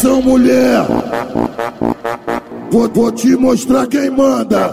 Atenção, mulher, vou te mostrar quem manda.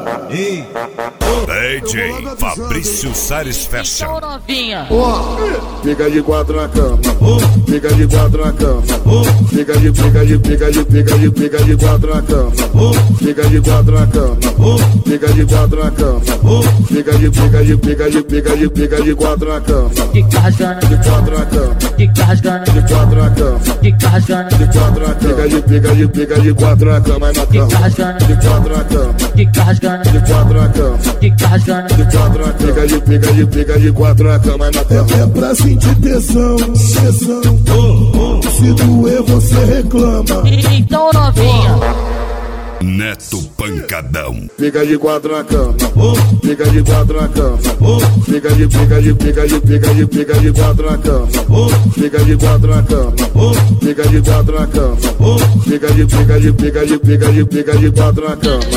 DJ Fabrício Sares Fashion. Fica de quatro na cama, fica de quatro na cama, fica de quatro na cama, fica de quatro na cama, fica de quatro na cama, fica de quatro na cama, Fica rasgando, de quatro na cama, fica rasgando, de quatro na cama, fica rasgando, de quatro na cama, fica de quatro na cama, na cama, fica rasgando, de quatro na cama, fica rasgando, de quatro na cama, fica rasgando, de quatro na cama, fica de quatro na cama, na cama. É pra sentir tesão, tesão. Se doer você reclama. Então novinha, Neto Pancadão. Fica de quatro na cama, fica de quatro na cama, fica de quatro na cama, fica de quatro na cama, fica de quatro na cama, fica de quatro na cama.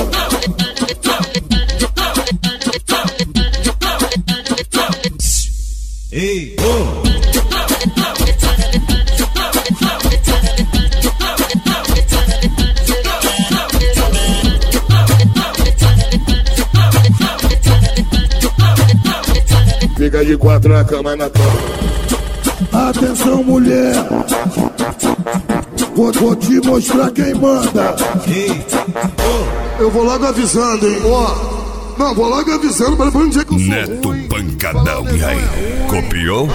Ei, Fica de quatro na cama, na cama. Atenção, mulher, vou te mostrar quem manda. Eu vou logo avisando, hein? Não, vou logo avisando para não dizer que eu sou Neto ruim. Pancadão. E aí, copiou?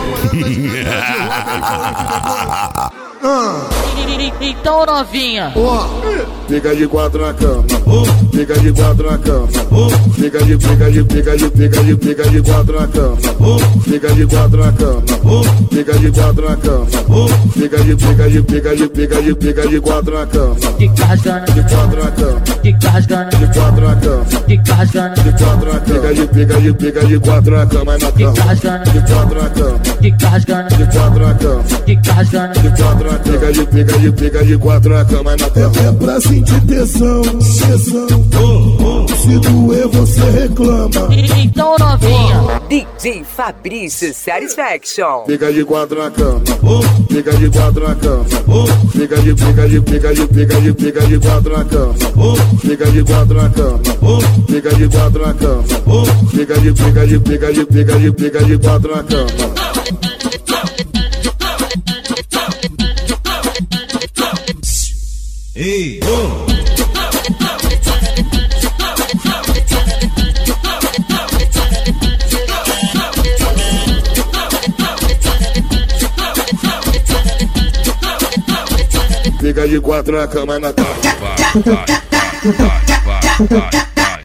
então novinha, Fica de quatro na cama, fica de quatro na cama, fica de quatro na cama, fica de quatro na cama, fica de quatro na cama, fica de quatro na cama, fica rasgando, de quatro na cama, fica rasgando, de quatro na cama, fica rasgando, de quatro na cama, fica de quatro na cama, na cama, fica rasgando, de quatro na cama, fica rasgando, de quatro na cama, fica rasgando, de quatro na cama, fica de quatro na cama, na cama. É pra sentir tesão, tesão. Se doer você reclama. então novinha, DJ Fabrício Satisfaction. Fica de quatro na cama, fica de quatro na cama, fica de quatro na cama, fica de quatro na cama, fica de quatro na cama, fica de quatro na cama. ei, Fica de quatro na cama, na cama. vai.